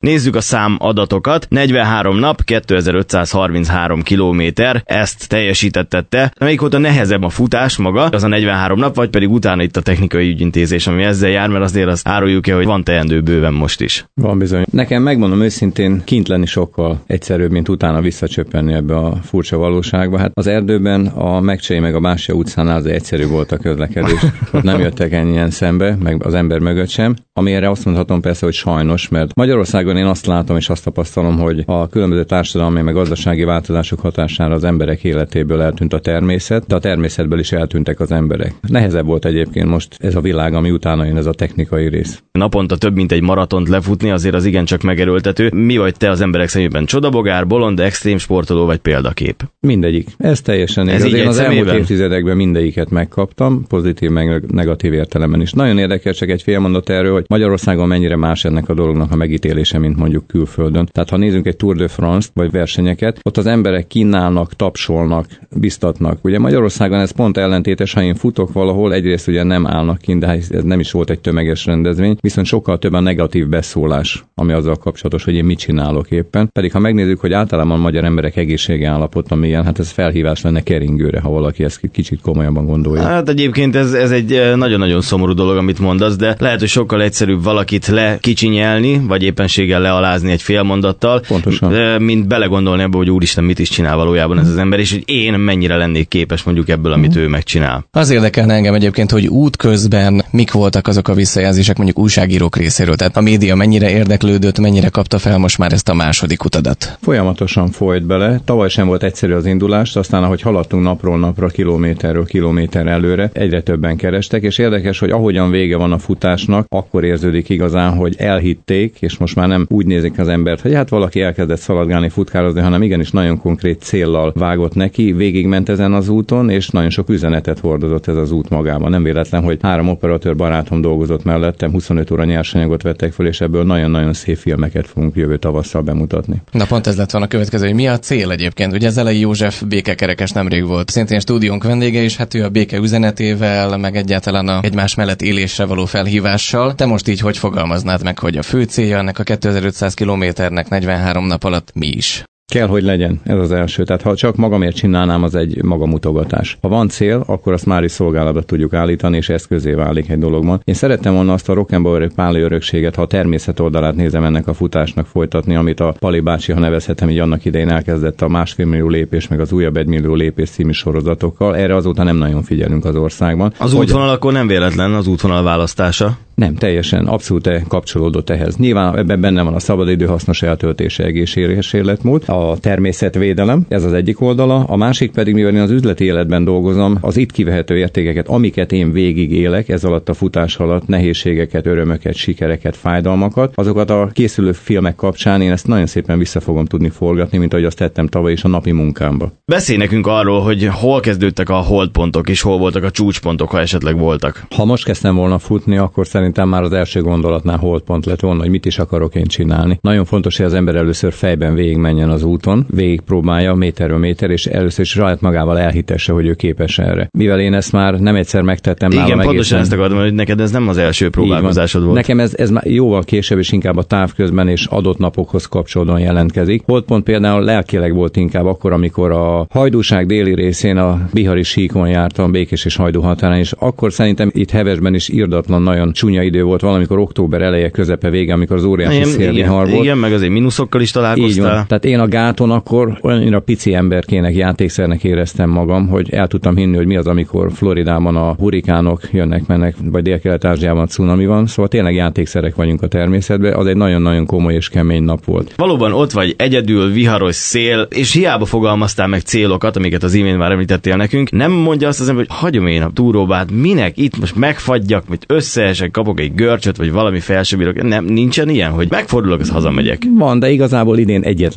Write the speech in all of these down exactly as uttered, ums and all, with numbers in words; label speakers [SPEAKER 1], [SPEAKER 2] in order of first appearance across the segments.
[SPEAKER 1] Nézzük a számadatokat. negyvenhárom nap, kétezer-ötszázharminchárom kilométer, ezt teljesítetted te. Melyik volt a nehezebb, a futás maga, az a negyvenhárom nap, vagy pedig utána itt a technikai ügyintézés, ami ezzel jár, mert azért azt áruljuk el, hogy van teendő bőven most is.
[SPEAKER 2] Van bizony. Nekem megmondom őszintén, kint lenni sokkal egyszerűbb, mint utána visszacsöppenni ebbe a furcsa valóságba. Hát az erdőben a Megcsei meg a Bástya utcánál az egyszerű volt a közlekedés. Ott nem jöttek ennyien szembe, meg az ember mögött sem. Ami erre azt mondhatom persze, hogy sajnos, mert Magyarországon én azt látom és azt tapasztalom, hogy a különböző társadalmi meg gazdasági változások hatására az emberek életéből eltűnt a természet, de a természetből is eltűntek az emberek. Nehezebb volt egyébként most ez a világ, ami utána jön, ez a technikai rész.
[SPEAKER 1] Naponta több mint egy maratont lefutni azért az igencsak megerőltető. Mi vagy te az emberek szemében? Csodabogár, bolond, extrém sportoló vagy példakép?
[SPEAKER 2] Mindegyik. Ez teljesen
[SPEAKER 1] ez
[SPEAKER 2] igaz. Én az elmúlt évtizedekben mindegyiket megkaptam, pozitív meg negatív értelemben is. Nagyon érdekes, csak egy fél mondat erről, hogy Magyarországon mennyire más ennek a dolognak a megítélése, mint mondjuk külföldön. Tehát ha nézzünk egy Tour de France vagy versenyeket, ott az emberek kínálnak, tapsolnak, biztatnak. Ugye Magyarországon ez pont ellentétes, ha én futok valahol, egyrészt ugye nem állnak kint, de ez nem is volt egy tömeges rendezvény, viszont sokkal több a negatív beszólás, ami azzal kapcsolatos, hogy én mit csinálok éppen. Pedig ha megnézzük, hogy általában a magyar emberek egészsége állapota milyen, hát ez felhívás lenne keringőre, ha valaki ezt kicsit komolyabban gondolja.
[SPEAKER 1] Hát egyébként ez, ez egy nagyon-nagyon szomorú dolog, amit mondasz, de lehet, hogy sokkal egyszerűbb valakit lekicsinyelni, vagy éppenséggel lealázni egy fél mondattal,
[SPEAKER 2] pontosan,
[SPEAKER 1] mint belegondolni abba, hogy úristen, mit is csinál valójában ez az ember, és hogy én mennyire lennék képes mondjuk ebből, amit ő megcsinál.
[SPEAKER 3] Az érdekelne engem egyébként, hogy útközben mik voltak azok a visszajelzések mondjuk újságírók részéről, tehát a média mennyire érdeklődött, mennyire kapta fel most már ezt a második utadat?
[SPEAKER 2] Folyamatosan folyt bele. Tavaly sem volt egyszerű az indulás, aztán ahogy haladtunk napról napra, kilométerről kilométer előre, egyre többen kerestek, és érdekes, hogy ahogyan vége van a futásnak, akkor érződik igazán, hogy elhitték, és most már nem úgy nézik az embert, hogy hát valaki elkezdett szaladgálni, futkározni, hanem igenis nagyon konkrét céllal vágott neki, végigment ezen az úton, és nagyon sok üzenetet hordozott ez az út magában. Nem véletlen, hogy három operatőr barátom dolgozott mellettem, huszonöt óra nyersanyagot vettek föl, és ebből nagyon-nagyon szép filmeket fogunk jövő tavasszal bemutatni.
[SPEAKER 3] Na pont ez lett volna a következő, hogy mi a cél egyébként? Ugye Zelei József békekerekes nemrég volt szintén stúdiónk vendége, és hát ő a béke üzenetével, meg egyáltalán a egymás mellett élésre való felhívással. Te most így hogy fogalmaznád meg, hogy a fő célja ennek a kétezer-ötszáz kilométernek negyvenhárom nap alatt mi is?
[SPEAKER 2] Kell, hogy legyen, ez az első. Tehát ha csak magamért csinálnám, az egy magamutogatás. Ha van cél, akkor azt már is szolgálatba tudjuk állítani, és eszközé válik egy dologban. Én szerettem volna azt a Rockenbauer páli örökséget, ha a természet oldalát nézem ennek a futásnak folytatni, amit a Pali bácsi, ha nevezhetem, így annak idején elkezdett a másfél millió lépés, meg az újabb egy millió lépés című sorozatokkal. Erre azóta nem nagyon figyelünk az országban.
[SPEAKER 1] Az hogy útvonal akkor nem véletlen, az útvonal választása?
[SPEAKER 2] Nem, teljesen, abszolút kapcsolódott ehhez. Nyilván ebben benne van a szabadidő hasznos eltöltése, egészséges életmód, a természetvédelem, ez az egyik oldala, a másik pedig, mivel én az üzleti életben dolgozom, az itt kivehető értékeket, amiket én végig élek, ez alatt a futás alatt, nehézségeket, örömöket, sikereket, fájdalmakat, azokat a készülő filmek kapcsán én ezt nagyon szépen vissza fogom tudni forgatni, mint ahogy azt tettem tavaly is a napi munkámba.
[SPEAKER 1] Beszélj nekünk arról, hogy hol kezdődtek a holdpontok, és hol voltak a csúcspontok, ha esetleg voltak.
[SPEAKER 2] Ha most kezdtem volna futni, akkor szerintem már az első gondolatnál holdpont lett volna, hogy mit is akarok én csinálni. Nagyon fontos, hogy az ember először fejben végigmenjen az úton, végigpróbálja méterről méter, és először is saját magával elhitesse, hogy ő képes erre. Mivel én ezt már nem egyszer megtettem,
[SPEAKER 1] igen,
[SPEAKER 2] nálam
[SPEAKER 1] pontosan
[SPEAKER 2] egészen...
[SPEAKER 1] ezt akartam, hogy neked ez nem az első próbálkozásod volt.
[SPEAKER 2] Nekem ez, ez már jóval később, és inkább a távközben és adott napokhoz kapcsolódóan jelentkezik. Holdpont például lelkileg volt inkább akkor, amikor a Hajdúság déli részén a Bihari síkon jártam, Békés és Hajdú határán, és akkor szerintem itt Hevesben is irdatlan nagyon csúnya idő volt, valamikor október eleje, közepe, vége, amikor az óriási szélvihar volt.
[SPEAKER 1] Igen, meg azért mínuszokkal is találkoztál.
[SPEAKER 2] Így van. Tehát én a gáton akkor olyannyira pici emberkének, játékszernek éreztem magam, hogy el tudtam hinni, hogy mi az, amikor Floridában a hurikánok jönnek, mennek, vagy Dél-Kelet-Ázsiában cunami van. Szóval tényleg játékszerek vagyunk a természetben. Az egy nagyon-nagyon komoly és kemény nap volt.
[SPEAKER 1] Valóban ott vagy egyedül, viharos szél, és hiába fogalmaztál meg célokat, amiket az imént már említettél nekünk. Nem mondja azt az ember, hogy hagyom én a túróbát, minek itt most megfagyjak, vagy összeesek, kapok egy görcsöt, vagy valami felsőbírok. Nem, nincsen ilyen, hogy megfordulok, az hazamegyek.
[SPEAKER 2] Van, de igazából idén egyetlen egyszer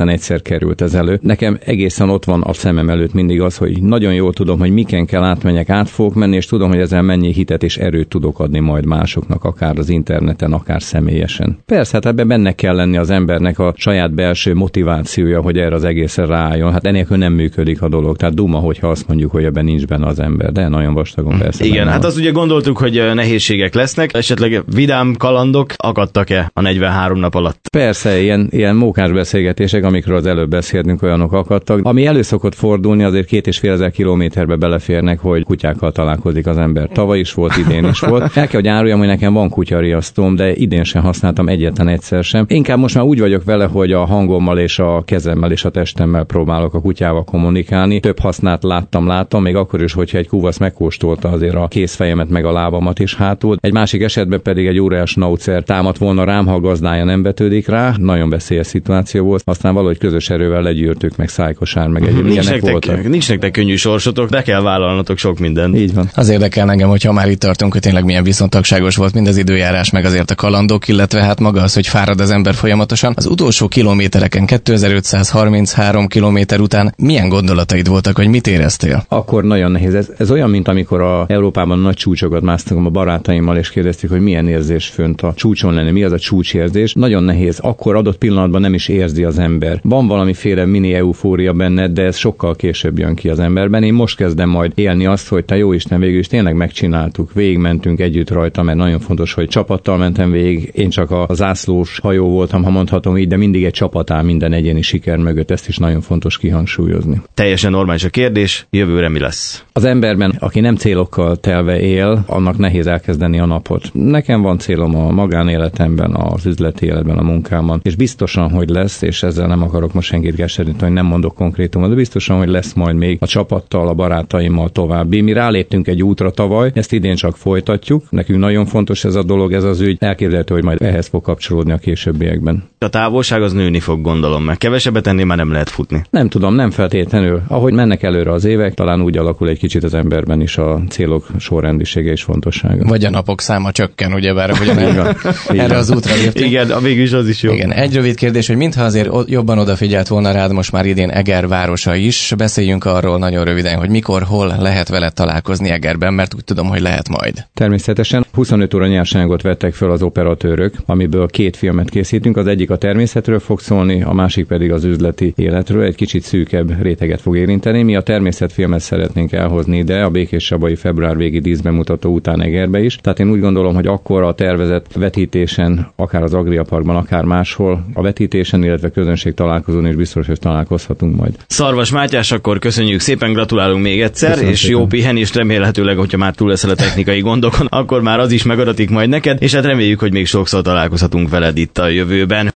[SPEAKER 2] került ez elő. Nekem egészen ott van a szemem előtt mindig az, hogy nagyon jól tudom, hogy miken kell átmenjek, át fogok menni, és tudom, hogy ezzel mennyi hitet és erőt tudok adni majd másoknak, akár az interneten, akár személyesen. Persze, hát ebben benne kell lenni az embernek a saját belső motivációja, hogy erre az egészre ráálljon. Hát enélkül nem működik a dolog. Tehát duma, hogyha azt mondjuk, hogy ebben nincs benne az ember, de nagyon vastagon persze.
[SPEAKER 1] Igen, hát azt ugye gondoltuk, hogy nehézségek lesznek, esetleg vidám kalandok akadtak-e a negyvenhárom nap alatt?
[SPEAKER 2] Persze, ilyen, ilyen mókás beszélgetések, amikről az előbb beszéltünk, olyanok akadtak. Ami elő szokott fordulni, azért két és fél ezer kilométerbe beleférnek, hogy kutyákkal találkozik az ember. Tavaly is volt, idén is volt. El kell, hogy áruljam, hogy nekem van kutyariasztóm, de idén sem használtam egyetlen egyszer sem. Inkább most már úgy vagyok vele, hogy a hangommal és a kezemmel és a testemmel próbálok a kutyával kommunikálni. Több hasznát láttam, láttam, még akkor is, hogyha egy kuvasz megkóstolta azért a kézfejemet meg a lábamat is hátul. Egy másik esetben pedig egy óriás schnauzer támadt volna rám, ha a gazdája nem vetődik rá. Nagyon veszélyes szituáció volt. Aztán valahogy közös erővel legyűrtük, meg szájkosár, meg egyéb ilyenek voltak.
[SPEAKER 1] Nincs nektek könnyű sorsotok, be kell vállalnatok sok mindent.
[SPEAKER 2] Így van.
[SPEAKER 3] Az érdekel engem, hogyha már itt tartunk, hogy tényleg milyen viszontagságos volt mind az időjárás, meg azért a kalandok, illetve hát maga az, hogy fárad az ember folyamatosan. Az utolsó kilométereken, kétezer-ötszázharminchárom kilométer után milyen gondolataid voltak, hogy mit éreztél?
[SPEAKER 2] Akkor nagyon nehéz. Ez, ez olyan, mint amikor a Európában nagy csúcsokat másztunk a barátaimmal, és kérdeztük, hogy milyen érzés fönt a csúcson lenni, mi az a csúcsérzés. Nagyon nehéz. Akkor adott pillanatban nem is érzi az ember. Van valamiféle mini eufória benned, de ez sokkal később jön ki az emberben. Én most kezdem majd élni azt, hogy te jó Isten, végül is tényleg megcsináltuk, végigmentünk együtt rajta, mert nagyon fontos, hogy csapattal mentem végig. Én csak a zászlós hajó voltam, ha mondhatom így, de mindig egy csapat áll minden egyéni siker mögött, ezt is nagyon fontos kihangsúlyozni.
[SPEAKER 1] Teljesen normális a kérdés, jövőre mi lesz?
[SPEAKER 2] Az emberben, aki nem célokkal telve él, annak nehéz elkezdeni a napot. Nekem van célom a magánéletemben, az üzleti életben, a munkámban, és biztosan, hogy lesz, és ezzel nem akarok most senkit keseríteni, hogy nem mondok konkrétumot, de biztosan, hogy lesz majd még a csapattal, a barátaimmal további. Mi ráléptünk egy útra tavaly, ezt idén csak folytatjuk. Nekünk nagyon fontos ez a dolog, ez az ügy. Elképzelhető, hogy majd ehhez fog kapcsolódni a későbbiekben.
[SPEAKER 1] A távolság az nőni fog, gondolom, meg kevesebbet ennél már nem lehet futni.
[SPEAKER 2] Nem tudom, nem feltétlenül. Ahogy mennek előre az évek, talán úgy alakul egy kicsit az emberben is a célok sorrendisége és fontossága.
[SPEAKER 3] Vagy a napok száma csökken, ugyebár, hogy erre, erre az útra léptünk.
[SPEAKER 1] Igen, a végül is az is jó.
[SPEAKER 3] Igen, egy rövid kérdés, hogy mintha azért jobban odafigyelt volna rád most már idén Eger városa is. Beszéljünk arról nagyon röviden, hogy mikor, hol lehet veled találkozni Egerben, mert úgy tudom, hogy lehet majd.
[SPEAKER 2] Természetesen huszonöt óra nyersanyagot vettek föl az operatőrök, amiből két filmet készítünk. Az egyik a természetről fog szólni, a másik pedig az üzleti életről. Egy kicsit szűkebb réteget fog érinteni. Mi a természetfilmet szeretnénk elhozni ide, a Békés-Csabai február végi díszbemutató után Egerbe is. Tehát én úgy gondolom, hogy akkor a tervezett vetítésen, akár az Agria Parkban, akár máshol, a vetítésen, illetve közönség találkozón is biztos, hogy találkozhatunk majd.
[SPEAKER 1] Szarvas Mátyás, akkor köszönjük szépen, gratulálunk még egyszer, köszönöm és szépen. Jó pihenést, remélhetőleg, hogyha már túl leszel a technikai gondokon, akkor már az is megadatik majd neked, és hát reméljük, hogy még sokszor találkozhatunk veled itt a jövőben.